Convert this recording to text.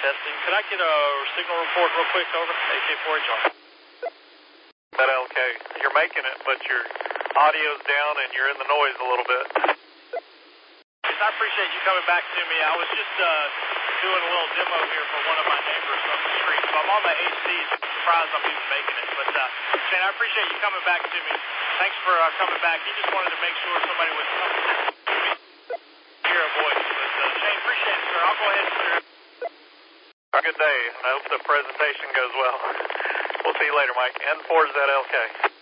Testing. Could I get a signal report real quick? Over. AK4HR. That LK. You're making it, but your audio's down and you're in the noise a little bit. I appreciate you coming back to me. I was just doing a little demo here for one of my neighbors up the street. So I'm on my HD. Surprised I'm even making it. But Shane, I appreciate you coming back to me. Thanks for coming back. He just wanted to make sure somebody would come hear a voice. But Shane, appreciate it, sir. I'll go ahead and clear it. Have a good day, and I hope the presentation goes well. We'll see you later, Mike. N4 is that LK.